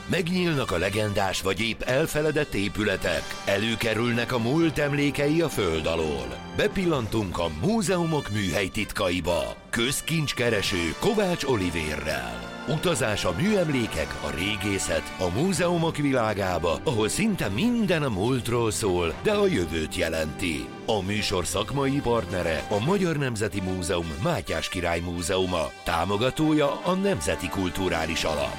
Megnyílnak a legendás vagy épp elfeledett épületek, előkerülnek a múlt emlékei a föld alól. Bepillantunk a múzeumok műhely titkaiba. Közkincskereső Kovács Olivérrel. Utazás a műemlékek, a régészet, a múzeumok világába, ahol szinte minden a múltról szól, de a jövőt jelenti. A műsor szakmai partnere a Magyar Nemzeti Múzeum Mátyás Király Múzeuma, támogatója a Nemzeti Kulturális Alap.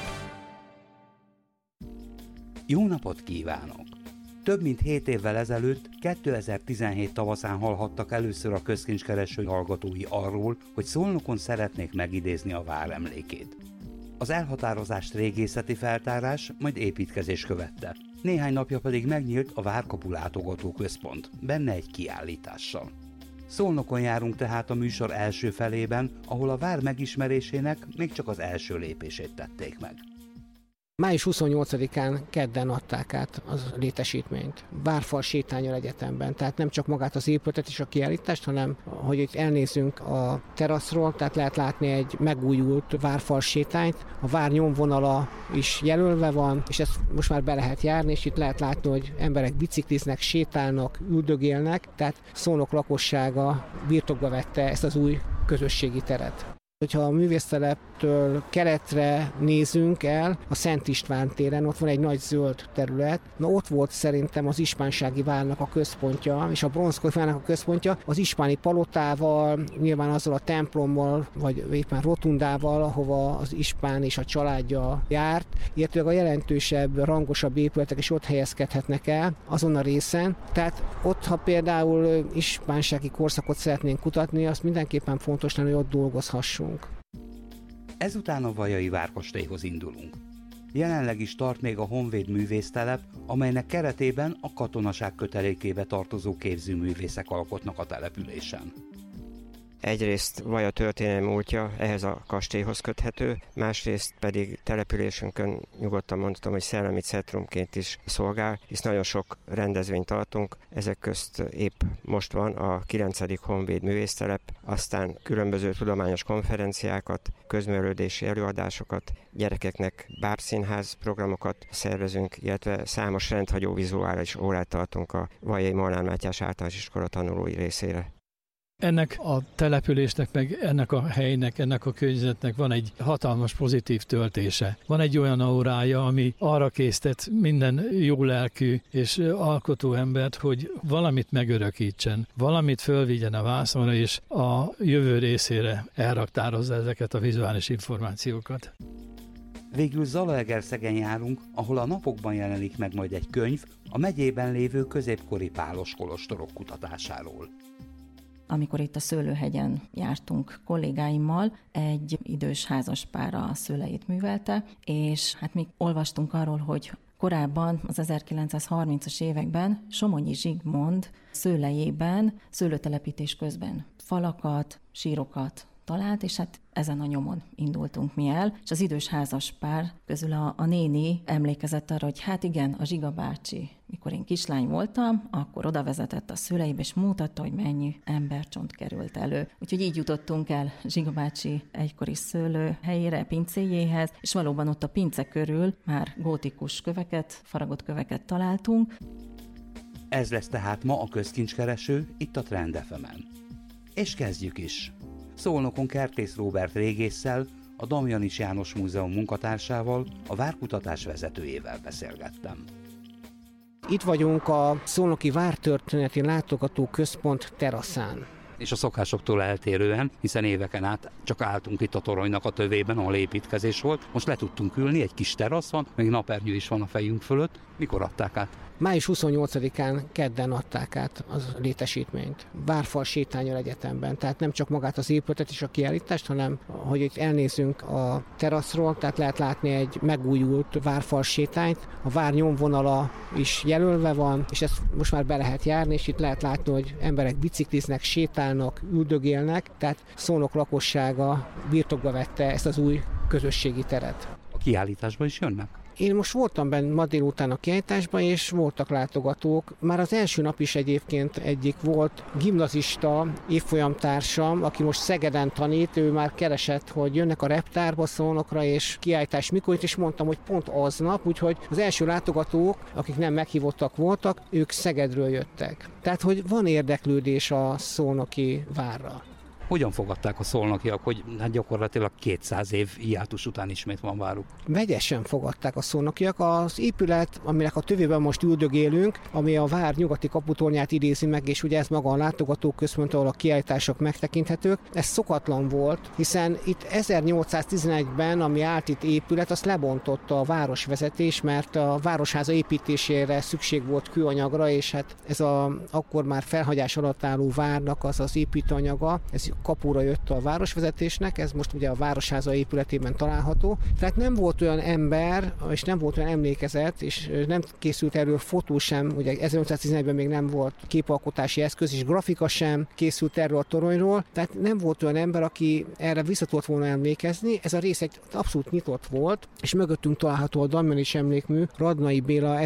Jó napot kívánok! Több mint 7 évvel ezelőtt, 2017 tavaszán hallhattak először a közkincskereső hallgatói arról, hogy Szolnokon szeretnék megidézni a vár emlékét. Az elhatározást régészeti feltárás, majd építkezés követte. Néhány napja pedig megnyílt a Várkapu látogatóközpont, benne egy kiállítással. Szolnokon járunk tehát a műsor első felében, ahol a vár megismerésének még csak az első lépését tették meg. Május 28-án kedden adták át az létesítményt. Várfal sétánnyal egyetemben, tehát nem csak magát az épületet és a kiállítást, hanem hogy itt elnézünk a teraszról, tehát lehet látni egy megújult várfal sétányt. A vár nyomvonala is jelölve van, és ezt most már be lehet járni, és itt lehet látni, hogy emberek bicikliznek, sétálnak, üldögélnek, tehát Szolnok lakossága birtokba vette ezt az új közösségi teret. Hogyha a művészteleptől keletre nézünk el, a Szent István téren, ott van egy nagy zöld terület. Na ott volt szerintem az ispánsági várnak a központja, és a bronzkori várnak a központja az ispáni palotával, nyilván azzal a templommal, vagy éppen rotundával, ahova az ispán és a családja járt, illetve a jelentősebb, rangosabb épületek is ott helyezkedhetnek el azon a részen. Tehát ott, ha például ispánsági korszakot szeretnénk kutatni, azt mindenképpen fontos lenne, hogy ott dolgozhassunk. Ezután a Vajai várkastélyhoz indulunk. Jelenleg is tart még a Honvéd művésztelep, amelynek keretében a katonaság kötelékébe tartozó képzőművészek alkotnak a településen. Egyrészt Vaja történelmi múltja ehhez a kastélyhoz köthető, másrészt pedig településünkön nyugodtan mondhatom, hogy szellemi centrumként is szolgál, hisz nagyon sok rendezvényt tartunk, ezek közt épp most van a 9. Honvéd művésztelep, aztán különböző tudományos konferenciákat, közművelődési előadásokat, gyerekeknek bábszínház programokat szervezünk, illetve számos rendhagyó vizuális órát tartunk a Vajai Molnár Mátyás általános iskola tanulói részére. Ennek a településnek, meg ennek a helynek, ennek a környezetnek van egy hatalmas pozitív töltése. Van egy olyan aurája, ami arra késztet minden jó lelkű és alkotó embert, hogy valamit megörökítsen, valamit fölvigyen a vászonra, és a jövő részére elraktározza ezeket a vizuális információkat. Végül Zalaegerszegen járunk, ahol a napokban jelenik meg majd egy könyv a megyében lévő középkori pálos kolostorok kutatásáról. Amikor itt a Szőlőhegyen jártunk kollégáimmal, egy idős házaspár a szőleit művelte, és hát mi olvastunk arról, hogy korábban, az 1930-as években Somonyi Zsigmond szőlejében, szőlőtelepítés közben falakat, sírokat talált, és hát ezen a nyomon indultunk mi el, és az idős házaspár közül a néni emlékezett arra, hogy hát igen, a Zsiga bácsi, mikor én kislány voltam, akkor oda vezetett a szüleibe, és mutatta, hogy mennyi embercsont került elő. Úgyhogy így jutottunk el Zsiga bácsi egykori szőlő helyére, pincéjéhez, és valóban ott a pince körül már gótikus köveket, faragott köveket találtunk. Ez lesz tehát ma a közkincskereső, itt a Trend FM-en. És kezdjük is! Szolnokon Kertész Róbert régésszel, a Damjanich János Múzeum munkatársával, a várkutatás vezetőjével beszélgettem. Itt vagyunk a Szolnoki Vártörténeti Látogatóközpont teraszán. És a szokásoktól eltérően, hiszen éveken át csak álltunk itt a toronynak a tövében, ahol építkezés volt. Most le tudtunk ülni, egy kis terasz van, még napernyő is van a fejünk fölött. Mikor adták át? Május 28-án kedden adták át az létesítményt. Várfal sétánnyal egyetemben, tehát nem csak magát az épületet és a kiállítást, hanem hogy itt elnézünk a teraszról, tehát lehet látni egy megújult várfal sétányt. A vár nyomvonala is jelölve van, és ezt most már be lehet járni, és itt lehet látni, hogy emberek bicikliznek, sétálnak, üldögélnek, tehát Szolnok lakossága birtokba vette ezt az új közösségi teret. A kiállításba is jönnek? Én most voltam benne ma délután a kiállításban, és voltak látogatók. Már az első nap is egyébként egyik volt gimnazista évfolyamtársam, aki most Szegeden tanít, ő már keresett, hogy jönnek a reptárba Szolnokra, és kiállítás mikor, és mondtam, hogy pont aznap, úgyhogy az első látogatók, akik nem meghívottak voltak, ők Szegedről jöttek. Tehát, hogy van érdeklődés a szolnoki várra. Hogyan fogadták a szolnokiak, hogy hát gyakorlatilag 200 év hiátus után ismét van váruk? Vegyesen fogadták a szolnokiak. Az épület, aminek a tövében most üldögélünk, ami a vár nyugati kaputornyát idézi meg, és ugye ez maga a látogatóközpont, ahol a kiállítások megtekinthetők, ez szokatlan volt, hiszen itt 1811-ben, ami állt itt épület, azt lebontotta a városvezetés, mert a városháza építésére szükség volt kőanyagra, és hát ez akkor már felhagyás alatt álló várnak az építőanyaga, ez kapura jött a városvezetésnek, ez most ugye a városháza épületében található. Tehát nem volt olyan ember, és nem volt olyan emlékezet, és nem készült erről fotó sem, ugye 1811-ben még nem volt képalkotási eszköz, és grafika sem készült erről a toronyról, tehát nem volt olyan ember, aki erre vissza tudott volna emlékezni. Ez a rész egy abszolút nyitott volt, és mögöttünk található a Damjanis emlékmű, Radnai Béla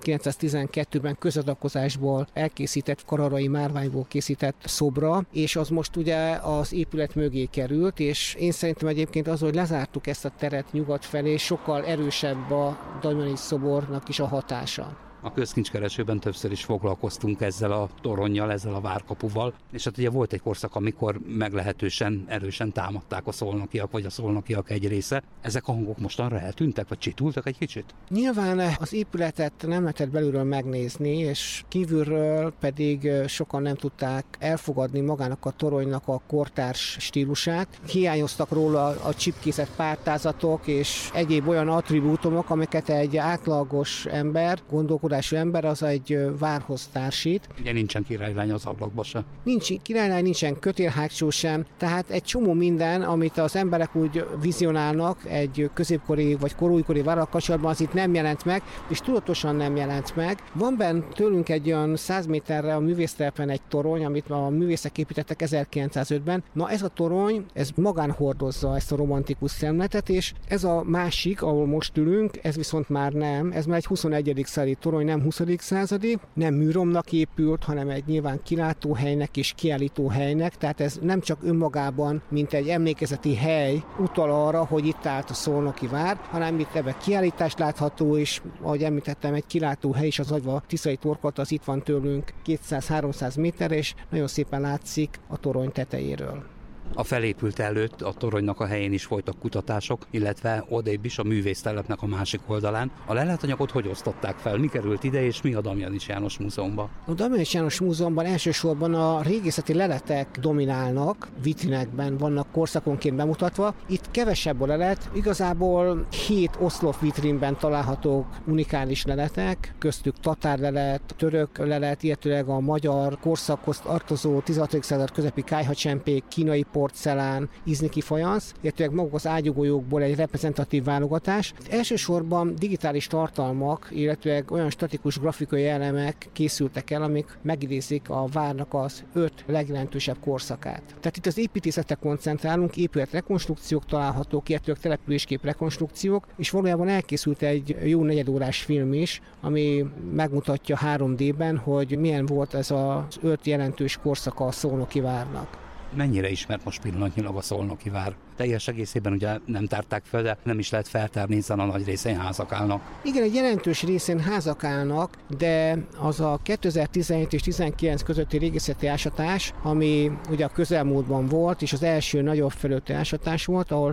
1912-ben közadakozásból elkészített kararai márványból készített szobra, és az most ugye az épület mögé került, és én szerintem egyébként az, hogy lezártuk ezt a teret nyugat felé, sokkal erősebb a Damjanis szobornak is a hatása. A közkincskeresőben többször is foglalkoztunk ezzel a toronnyal, ezzel a várkapuval, és hát ugye volt egy korszak, amikor meglehetősen erősen támadták a szolnokiak, vagy a szolnokiak egy része. Ezek a hangok mostanra eltűntek, vagy csitultak egy kicsit? Nyilván az épületet nem lehetett belülről megnézni, és kívülről pedig sokan nem tudták elfogadni magának a toronynak a kortárs stílusát. Hiányoztak róla a csipkészet pártázatok és egyéb olyan attribútumok, amiket egy átlagos ember, gondolkodású ember az egy várhoz társít. Ugye nincsen királylány az ablakba sem. Nincs királylány, nincsen kötélhágcsó sem, tehát egy csomó minden, amit az emberek úgy vizionálnak egy középkori vagy korújkori várral kapcsolatban, az itt nem jelent meg, és tudatosan nem jelent meg. Van benne tőlünk egy olyan 100 méterre a művésztelepen egy torony, amit a művészek építettek 1905-ben. Na ez a torony, ez magán hordozza ezt a romantikus szemletet, és ez a másik, ahol most ülünk, ez viszont már nem, ez már egy 21. századi torony, nem 20. századi, nem műromnak épült, hanem egy nyilván kilátóhelynek és kiállítóhelynek, tehát ez nem csak önmagában, mint egy emlékezeti hely utal arra, hogy itt állt a szolnoki vár, hanem itt ebben kiállítást látható, és ahogy említettem, egy kilátóhely is, az Agyva Tiszai Torkot, az itt van tőlünk 200-300 méterre, és nagyon szépen látszik a torony tetejéről. A felépült előtt a toronynak a helyén is folytak kutatások, illetve odébb is a művésztelepnek a másik oldalán. A lelátanyagot hogy osztották fel? Mi került ide, és mi a Damjanis János Múzeumban? A Damjanis János Múzeumban elsősorban a régészeti leletek dominálnak, vitrinekben vannak korszakonként bemutatva. Itt kevesebb a lelet, igazából 7 oszlop vitrinben találhatók unikális leletek, köztük tatár lelet, török lelet, illetőleg a magyar korszakhoz tartozó 16. század közepi kályhacsempék, kínai porcelán, izniki fajansz, illetve maguk az ágyúgolyókból egy reprezentatív válogatás. Elsősorban digitális tartalmak, illetve olyan statikus grafikai elemek készültek el, amik megidézik a várnak az 5 legjelentősebb korszakát. Tehát itt az építészetre koncentrálunk, épületrekonstrukciók találhatók, illetve településkép rekonstrukciók, és valójában elkészült egy jó negyedórás film is, ami megmutatja 3D-ben, hogy milyen volt ez az 5 jelentős korszaka a szolnoki várnak. Mennyire ismert most pillanatnyilag a szolnoki vár? Teljes egészében ugye nem tárták fel, de nem is lehet feltárni, hiszen a nagy részén házak állnak. Igen, egy jelentős részén házak állnak, de az a 2017 és 2019 közötti régészeti ásatás, ami ugye a közelmúltban volt, és az első nagyobb felületi ásatás volt, ahol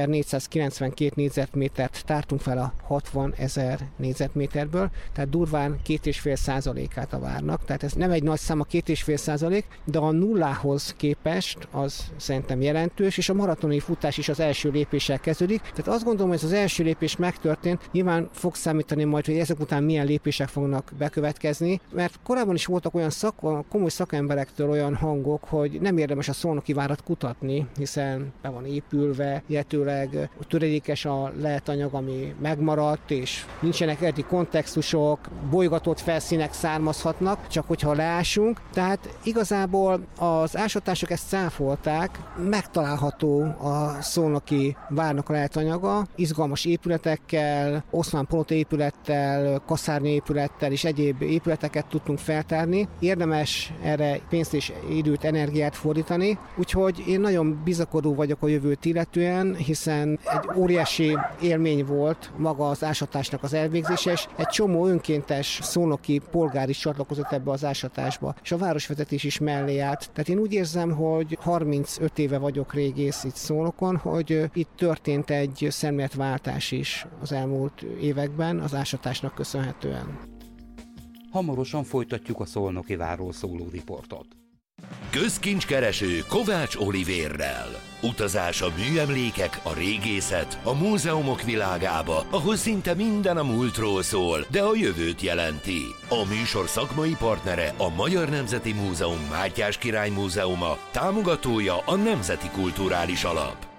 1492 négyzetmétert tártunk fel a 60 000 négyzetméterből, tehát durván 2,5%-át a várnak. Tehát ez nem egy nagy szám, a 2,5%, de a nullához képest az szerintem jelentős, és a maratoni futás is az első lépéssel kezdődik. Tehát azt gondolom, hogy ez az első lépés megtörtént. Nyilván fog számítani majd, hogy ezek után milyen lépések fognak bekövetkezni, mert korábban is voltak olyan komoly szakemberektől olyan hangok, hogy nem érdemes a szolnoki várat kutatni, hiszen be van épülve, illetőleg töredékes a leletanyag, ami megmaradt, és nincsenek eredeti kontextusok, bolygatott felszínek származhatnak, csak hogyha leásunk. Tehát igazából az ásatások ezt cáfolták, megtalálható a a szolnoki várnak a leletanyaga, izgalmas épületekkel, Oszmán Palota épülettel, Kaszárnya épülettel és egyéb épületeket tudtunk feltárni. Érdemes erre pénzt és időt, energiát fordítani, úgyhogy én nagyon bizakodó vagyok a jövőt illetően, hiszen egy óriási élmény volt maga az ásatásnak az elvégzése, és egy csomó önkéntes szolnoki polgár is csatlakozott ebbe az ásatásba, és a városvezetés is mellé állt. Tehát én úgy érzem, hogy 35 éve vagyok régész itt Szolnokon, hogy itt történt egy szemléletváltás is az elmúlt években az ásatásnak köszönhetően. Hamarosan folytatjuk a Szolnoki várról szóló riportot. Közkincskereső Kovács Olivérrel. Utazás a műemlékek, a régészet, a múzeumok világába, ahol szinte minden a múltról szól, de a jövőt jelenti. A műsor szakmai partnere a Magyar Nemzeti Múzeum Mátyás Király Múzeuma, támogatója a Nemzeti Kulturális Alap.